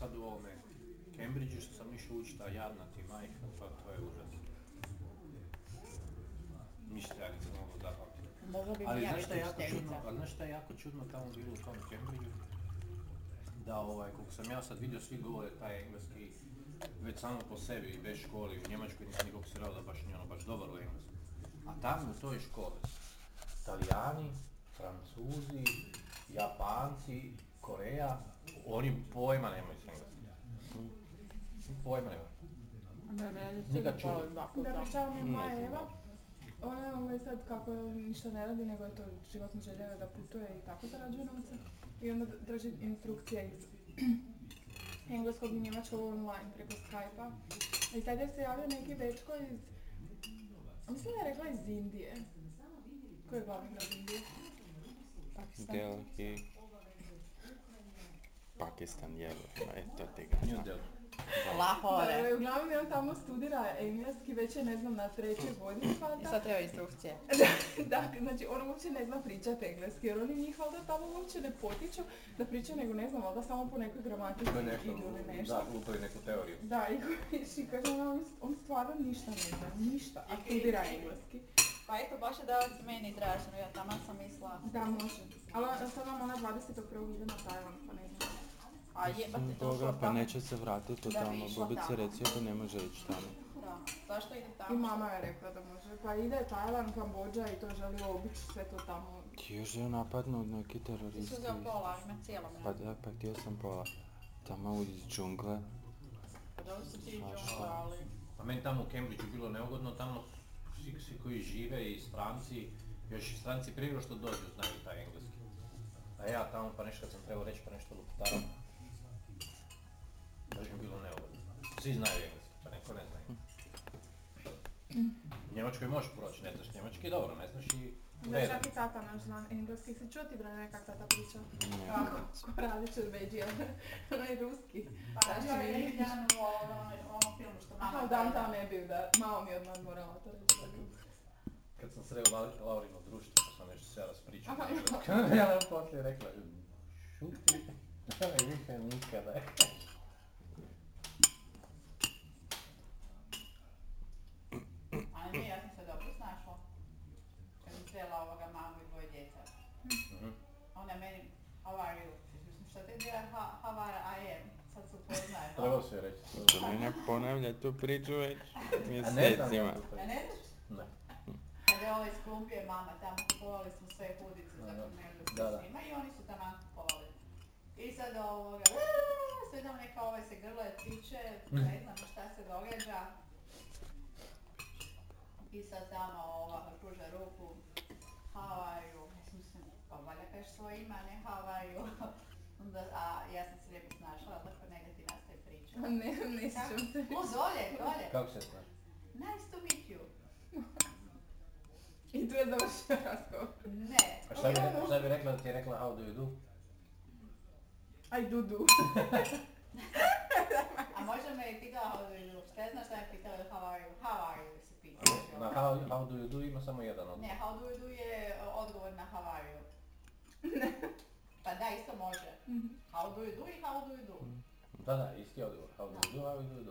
sad u ovome Cambridgeu što sam išao učiti, a jadna ti majka, pa to je užas. Ništa ja nisam mogu zapamtiti. Možda bi mi Ali ja znaš šta je biti jako čudno, učiteljica. ali znaš šta je jako čudno tamo bilo u tom Cambridgeu? Da koliko sam ja sad vidio, svi govore taj engleski već samo po sebi i bez školi. U Njemačkoj nisam nikog sreo da baš nije ono baš dobar u engleskom. A tamo u toj školi, Talijani, Francuzi, Japanci, Koreja, oni pojma nemaju s engleskim. Pojma nemaju. Nikad čuo. Da, pričala mi je moja Eva. Ona je sad kako ništa ne radi, nego je to životno željela da putuje i tako zarađuje novce. I onda drži instrukcije iz engleskog i njemačkog online preko Skype-a. I sad je se javio neki dečko iz... Mislim da je rekla iz Indije. Koji je glavni grad Indije? Pakistan. Delhi. Pakistan, eto ti ga New znam. Delhi. Lahore. Uglavnom on tamo studira engleski, već je ne znam na 3. godini I valjda. sad treba instrukcije. Da, znači on uopće ne zna pričati engleski, jer oni njih valjda tamo uopće ne potiču da pričaju, nego ne znam, valjda samo po nekoj gramatici To je nešto, idu ili nešto. da, lupaju neku teoriju. Da, i kaže on stvarno ništa ne zna, ništa, a studira engleski. Pa eto, baš je da meni izraženo, ja tamo sam mislila. Da, može. Ali sad vam ona 21. ide na Tajland, pa ne znam. A jebate to Toga, što pa tamo. neće se vratiti Da bi tamo. išla Bubica tamo. recio da ne može ići tamo. Da, zašto ide I tamo? mama je rekla da može. Pa ide Tajland, Kambodža i to želi obići sve to tamo. Još je napadnut neki Ti teroristi. su uzeo pola, ima cijelo Pa mene. da, pa htio sam pola. Tamo iz džungle. Pa dobro su ti Svašta. džungla, ali... A meni tamo u Cambridgeu bilo neugodno, tamo svi koji žive i stranci, još i stranci prije nego što dođu znaju taj engleski. A ja tamo pa nešto kad sam trebao reći pa nešto luptaram. Baš mi bilo neugodno. Svi znaju engleski, pa neko ne znaju. U Njemačkoj možeš proći, ne znaš njemački, dobro, ne znaš i Da, redom. čak i tata naš zna engleski. Si čuo ti, Brane, kak tata priča? Ne. Kako? Ko radić od Beđija. Ono je ruski. Pa Znači, bio je mi- neki dan u ovom filmu što mama... Aha, Downtown ne bio, da. Malo mi odmah morala to reći. Kad sam sreo Laurino društvo, pa sam nešto se ja raspričao. Aha. Ja nam poslije rekla, šuti, ne više nikada. Ali ne, ja sam se dobro snašla. Kad sam srela ovoga mamu i dvoje djeca. Mhm. Ona je meni, how are you? Mislim, šta te dira, how are I am? Sad se upoznaje. Trebao si joj reći. To mi ne ponavlja tu priču već A ne znam mjesecima. ja tu Ja ne znaš? Ne. Kad je ovaj sklumpio mama tamo, kupovali smo sve hudice za Korneliju Da, da. s njima i oni su tamo kupovali. I sad ovoga, sve nam neka ovaj se grle, tiče, ne znam šta se događa. I sad tamo ova pruža ruku, how are you? Mislim se, pa valjda kažeš svoje ime, a ne how are you? Onda, a ja sam se lijepo snašla, ali tako negativna ste priča. Ne sjećam se. O, Zolje, Zolje, Kako se znaš? nice to meet you. I tu je završio razgovor. Ne, A šta bi rekla da ti je rekla how do you do? Aj, dudu. a možda me je pitala how do you do, šta znaš šta je pitala how are you se pita. Na how do you do ima samo jedan odgovor. Ne, how do you do je odgovor na how are you. Pa da, isto može. How do you do i how do you do. Da, isti odgovor. How do you do, how do you do.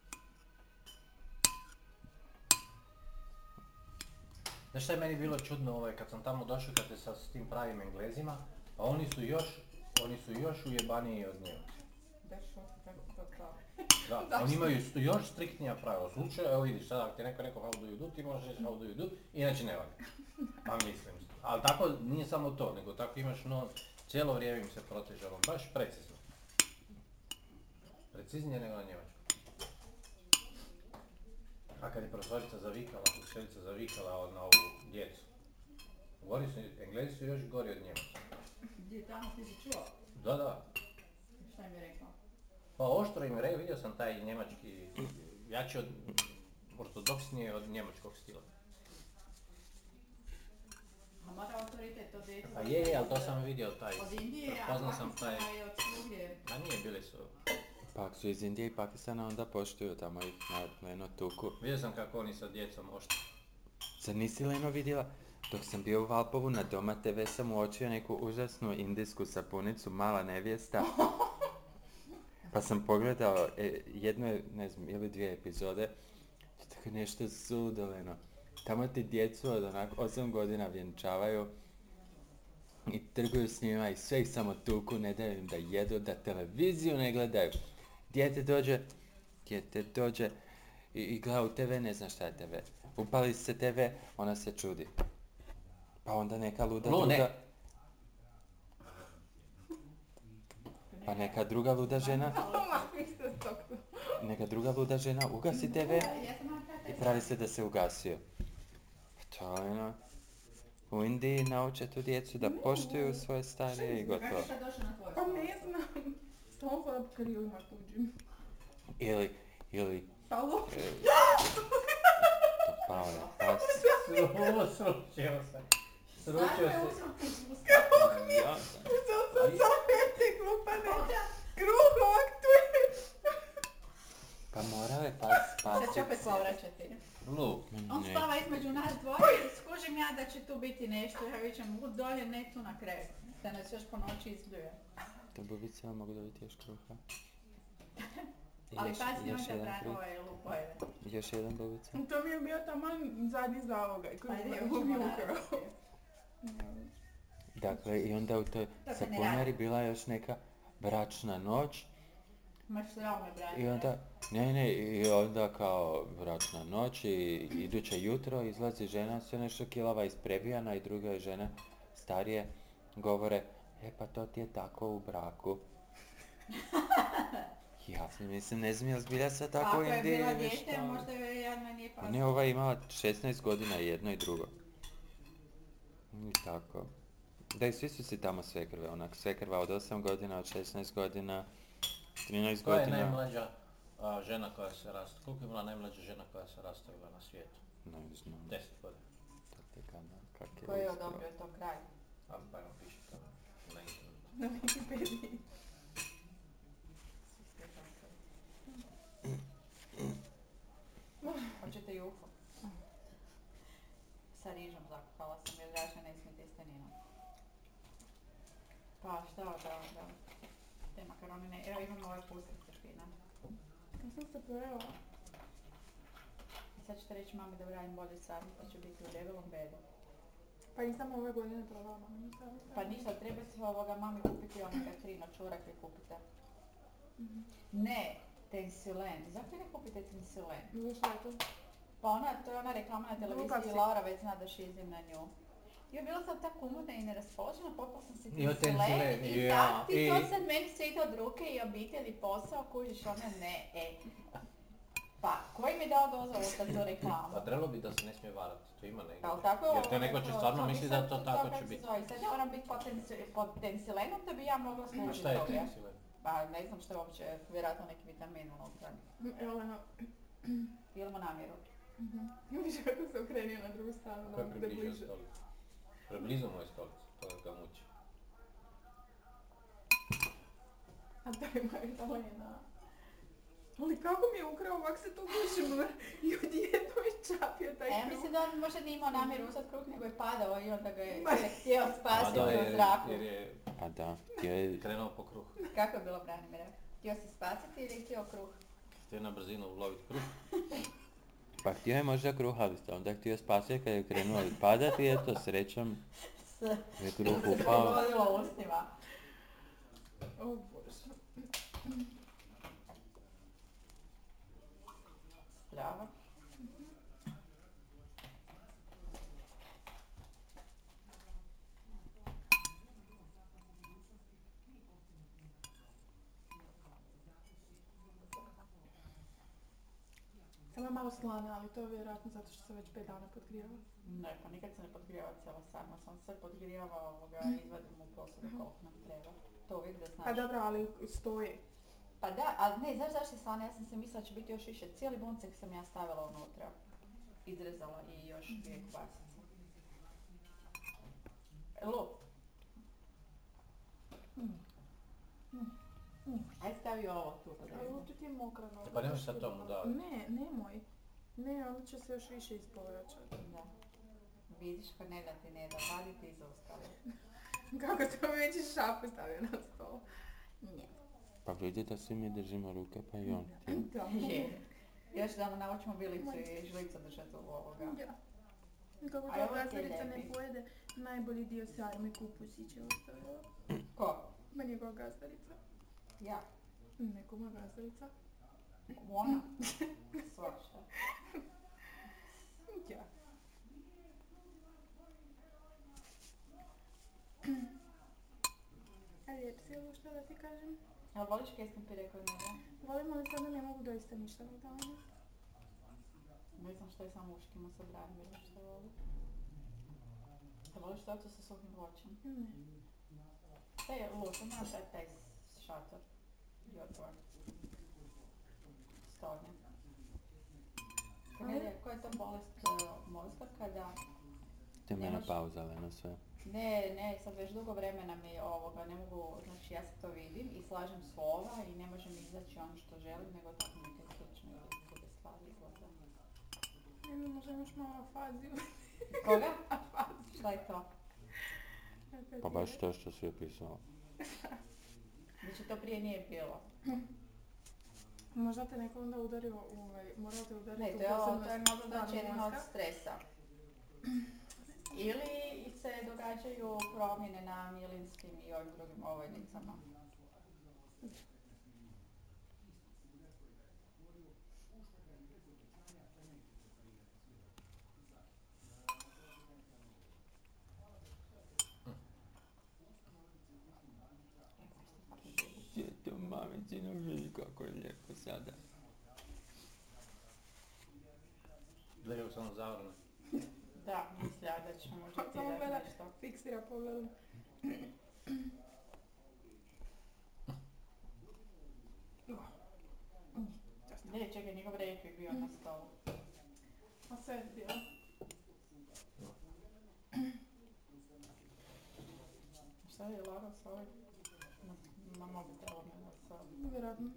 Znaš šta je meni bilo čudno kad sam tamo došao kad je s tim pravim Englezima, a oni su još ujebaniji od Njemaca. Dešlo se tako to kao. Da, oni imaju još striktnija pravila. U slučaju, evo vidiš, sada ako ti neko rekao how do you do, ti možeš reći how do you do, inače ne valja. Pa mislim. Ali tako nije samo to, nego tako imaš cijelo vrijeme im se proteže, baš precizno. Preciznije nego na njemačkom. A kad je profesorica zavikala, učiteljica zavikala na ovu djecu. Englezi su još gori od Njemaca. Gdje tamo ti si čuo? Da. Šta im je rekao? Pa oštro im rekao, vidio sam taj njemački, jači od, ortodoksnije od njemačkog stila. A mora autoritet od djecu. Pa je, ali to sam vidio taj, Od Indije, a prepoznao sam taj, Pakistana i od svugdje. a nije bili su. Pa ako su iz Indije i Pakistana onda poštuju tamo ih na Leno tuku. Vidio sam kako oni sa djecom oštro. Zar nisi Leno vidjela? Dok sam bio u Valpovu na Doma TV sam uočio neku užasnu indijsku sapunicu, mala nevjesta. Pa sam pogledao jednu, ne znam, ili 2 epizode, tako nešto sudoleno. Tamo ti djecu od onako 8 godina vjenčavaju i trguju s njima i sve ih samo tuku, ne daju im da jedu, da televiziju ne gledaju. Dijete dođe i gleda u TV, ne zna šta je TV. Upali se TV, ona se čudi. Pa onda neka luda druga... Pa neka druga luda žena... Neka druga luda žena ugasi TV i pravi se da se ugasio. To je ono... U Indiji nauče tu djecu da poštuju svoje starije i gotovo. Kako je sad došao na tvoj Pa stol? ne znam. Stol pod krilima tuđim. Ili... Alo? To pao je pas. Sručio se. Stvarno je uzrok izbuska. Ja, To sam zapeti glupane. Kruh ovak tu je. pa morao je pas Sad će opet povraćati. Lu. On spava između nas dvoje i skužim ja da će tu biti nešto. Ja vićem dolje, ne tu na kraju. Da nas još po noći izbljuje. To bubice mogu dobiti još kruha. Ali pazi, još on će jedan brani kruh. ovaj luk pojede. Još jedan bubica. To mi je bio taman zadnji zalogaj koji Ajde, je hoćemo ubio naravno. ukrao. Dakle, i onda u toj se ne sapunjari radi. bila još neka bračna noć. Maš srao me brani. I onda, i onda kao bračna noć i iduće jutro izlazi žena sve nešto kilava isprebijana i druga žena starije govore, pa to ti je tako u braku. Ja si mislim, ne znam, jel zbilja sad tako u Ako je Indiji bila ili dijete, šta? možda joj jadna nije Pa pasla. ne, ova je imala 16 godina jedno i drugo. I tako. Da i svi su si tamo svekrve, onak svekrva od 8 godina, od 16 godina, 13 Koja je godina. najmlađa žena koja se rastavila? Koliko je bila najmlađa žena koja se rastavila na svijetu? Ne znam. 10 godina. To te kanal, kak je Ko je uspio. odobrio to kraj? Pa evo piše tamo na internetu. Na Wikipediji. Hoćete i UFO? Sa rižom zakuhala sam jer raša ne smije testeninom. Pa šta da. Te makaronine, evo imamo ovaj pustice špinat. Ja sam se pojela. I sad ćete reći mami da uradim bolje sad, pa će biti u debelom bedu. Pa nisam ove godine probala maminu savjeta. Pa ništa, treba se mami kupiti omega 3 na čurak i kupite. Ne, tensilen. Zašto ne kupite tensilen? Zašto je to? Pa to je ona reklama na televiziji Glupa i si. Laura već zna da šizim na nju. Jo, bila sam tako umudna i neraspoložena, popala sam si Jo, tensilen tensilen, i ja, tak ti to i- sad meni sve ide od ruke i obitelj i posao, kužiš ona ne, Pa, koji mi je dao dozvolu za tu reklamu? Pa trebalo bi da se ne smije varati, to ima negdje. Jel tako je Jer te ovo neko će rekao, stvarno bi misli sad da to tako kako će se biti. zove. Sad ja moram biti pod tensilenom da bi ja mogla A služiti šta je toga. tensilen? Pa ne znam što je uopće, vjerojatno neki vitamin unutra. Jelena. Idemo namjeru. Vidiš kako se okrenio na drugu stranu, Ko da je bude približio bliže. stolicu? Preblizu moje stolice, to ga muči. A to je Magdalena. Ali kako mi je ukrao, ovak se tu gušim i odjedno je čapio taj Ja kruh. mislim da on možda nije imao namjeru uzeti kruh, nego je padao i onda ga je Ma. htio spasiti da, u zraku. jer je Pa da, htio je, krenuo po kruh. Kako je bilo Branimira? Htio si spasiti ili je htio kruh? Htio na brzinu uloviti kruh. pa htio je možda kruh, ali se onda htio spasiti kad je krenuo i padati, eto, srećom je kruh Se upao. pogodilo u ustima. O Bože. Bravo. Samo je malo slana, ali to je vjerojatno zato što se već 5 dana podgrijava. Ne, pa nikad se ne podgrijava cijela sarma, sam se podgrijava izvadim u posudu koliko nam treba. To uvijek da znaš. Pa dobro, ali stoji. Pa da, ali ne, znaš zašto je slana? Ja sam se mislila da će biti još više. Cijeli buncek sam ja stavila unutra. Izrezala i još 2 kobasice. Lup. Ajde stavi ovo tu. pa da Ali vidim. uopće ti je mokra noga. Pa nemoj sad tomu davati. Ne, nemoj. Ne, onda će se još više ispovraćati. Da. Vidiš kad ne da ti ne da, vadi ti izostavi. Kako to već i šapu stavio na stol. Ne. Pa vidi da svi mi držimo ruke, pa i on. Da. Je. Još da mu naučimo vilicu i žlicu držati u ovoga. Da. Kako A to ovo ti je gazdarica ne lijepi. pojede, najbolji dio sarme kupusić je ostavila. Ko? Ma njegova gazdarica. Ja. Nekoma gazdarica. Ona? Svašta. Ja. A lijep si, ovo što da ti kažem? Jel voliš kesne pire kod mene? Volim, ali sada ne mogu doista ništa od dana. Ne znam što je sa muškima sa branjima što voli. Jel voliš tortu sa suhim voćem? Ne. Te je luto, ima taj šator. Jotvor. Stonje. Koja je to bolest mozga kada... Te Ne mene može- pauza, Leno, sve. Ne, sad već dugo vremena mi ovoga, ne mogu, znači ja se to vidim i slažem slova i ne može mi izaći ono što želim, nego tako neke slične ili druge stvari izgleda. Ne, možda imaš malo afaziju. Koga? Šta je to? Pa baš to što si opisala. Znači to prije nije bilo. Možda te neko onda udario, morao te udariti Ne, u to je posebno možda znači stranu jedan od mozga. stresa. Ili se događaju promjene na mielinskim i ovim drugim ovojnicama. Sjeto mamicino, vidi kako je lijepo sada. Gledaju samo zavrne. Da, mislila da ćemo možda ti Samo dati gleda, nešto. fiksira pogledom. Ne, čekaj, njegov rejk je bio na stolu. A sve je bilo. Šta je lagao s ovim? Na mobitelom je na stolu. Vjerojatno.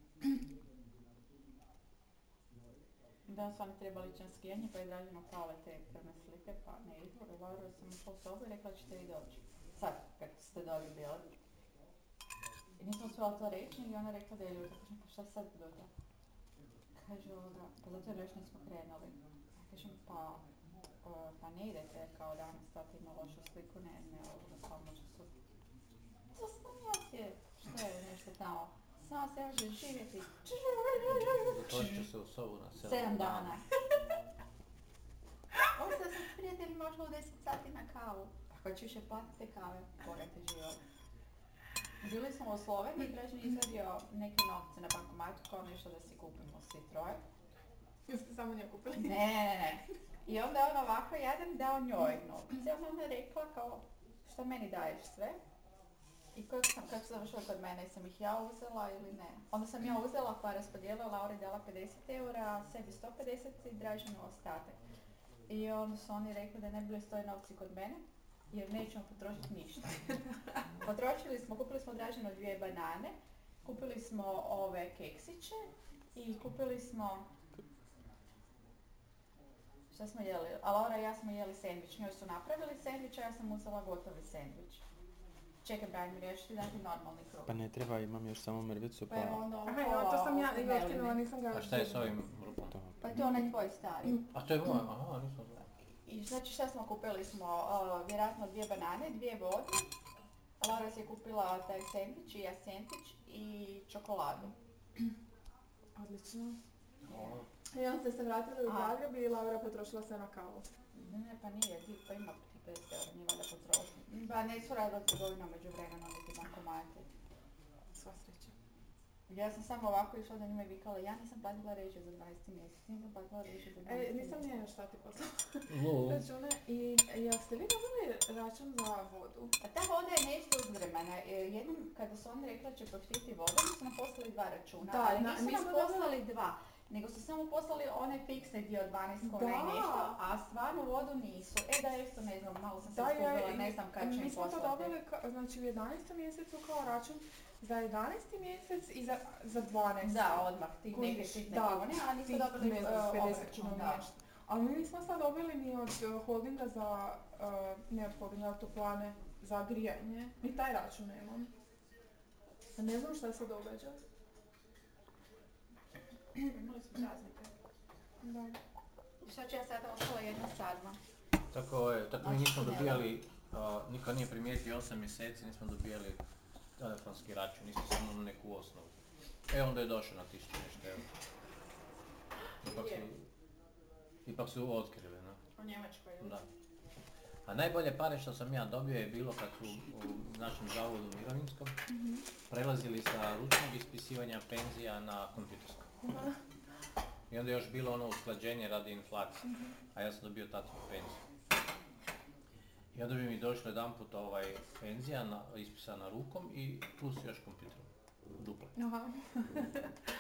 Da su oni trebali ići na skijanje pa je Dražino kao te crne slike pa ne idu. I Laura sam ušla u sobu i rekla da ćete vi doći. Sad, kad ste dobili bili. I nisam uspjela to reći i ona rekla da je ljuta. Kažem, pa šta sad ljuta? Kaže ovoga, pa zato jer još nismo krenuli. Ja kažem, pa ne idete kao danas, tata ima lošu sliku, ne ovoga, pa možda su... Zasnija je, šta je nešto tamo? Sama se može živjeti. Zatvorit će se u sobu na 7 dana. Ostao sam s prijateljima ošla u 10 sati na kavu. Pa ko će više platiti te kave? Bogate život. Bili smo u Sloveniji, Dražen izvadio neke novce na bankomatu kao nešto da si kupimo svi troje. Jeste samo nje kupili? Ne. I onda je on ovako jadan dao njoj novce. Onda ona rekla kao, šta meni daješ sve? I kako su završili kod mene, sam ih ja uzela ili ne? Onda sam ja uzela pa raspodijelila, Lauri dala 50 eura, sebi 150 i Draženu ostatak. I onda su oni rekli da ne bi bili stoji novci kod mene, jer nećemo potrošiti ništa. Kupili smo Draženu 2 banane, kupili smo ove keksiće i kupili smo... Šta smo jeli? A Laura i ja smo jeli sendvič. Njoj su napravili sendvič, a ja sam uzela gotovi sendvič. Čekaj, Branimir, ja ću ti dati normalni kruh. Pa ne treba, imam još samo mrvicu, Pa evo pa... onda ovo Aha, evo, to sam ja pola otkinula, nisam ga... A šta je s ovim rupom? To. Pa to je onaj tvoj stari. A to je moj, aha, nisam znao. I znači šta smo kupili smo, vjerojatno 2 banane, 2 vode. Laura si je kupila taj sendvič i ja sendvič i čokoladu. Odlično. Ono, I onda ste se vratili u A. Zagreb i Laura potrošila sve na kavu. Ne, pa nije, pa ima ti 50 eura, nije valjda potrošnje. Pa ne su radila trgovina među vremenom niti bankomati. Sva sreća. Ja sam samo ovako išla da njima i vikala, ja nisam platila režije za 12. mjesec, nisam platila režije za 12. mjesec. Nisam nije još šta ti poslala lul. račune. I jeste vi dobili račun za vodu? A ta voda je nešto uz vremena. Jednom kada su oni rekli da će poštiti vodom, su nam poslali 2 računa, Da, ali mi nisu smo nam dobili- poslali 2, nego su samo poslali onaj fiksni dio od 12 kuna Da. i nešto, a stvarno vodu nisu. Da, isto ne znam, malo sam se Da, izgubila, ne znam kad će mi im smo to poslati. dobili znači u 11. mjesecu kao račun za 11. mjesec i za 12. Da, odmah, tih neke Kužiš, sitne da, kune, a nisu tih, dobili ne znam, 50 obračun, kuna da. nešto. Ali mi nismo sad dobili ni od holdinga za, ne od holdinga, od toplane za grijanje. Ni taj račun nemam. A ne znam šta se događa. Imali smo praznike. Da. I šta ću ja sada ostala jedna sadma? Tako mi nismo dobijali, niko nije primijetio 8 mjeseci, nismo dobijali telefonski račun, isto samo na neku osnovu. Onda je došao na 1000 nešto eura. Ipak su otkrili, ne? U Njemačkoj, ili? Da. A najbolje pare što sam ja dobio je bilo kad su u našem zavodu mirovinskom prelazili sa ručnog ispisivanja penzija na kompjutersko. I onda je još bilo ono usklađenje radi inflacije, a ja sam dobio tad penziju. I onda bi mi došlo jedanput penzija ispisana rukom i plus još kompjuterom. Duplo. Aha.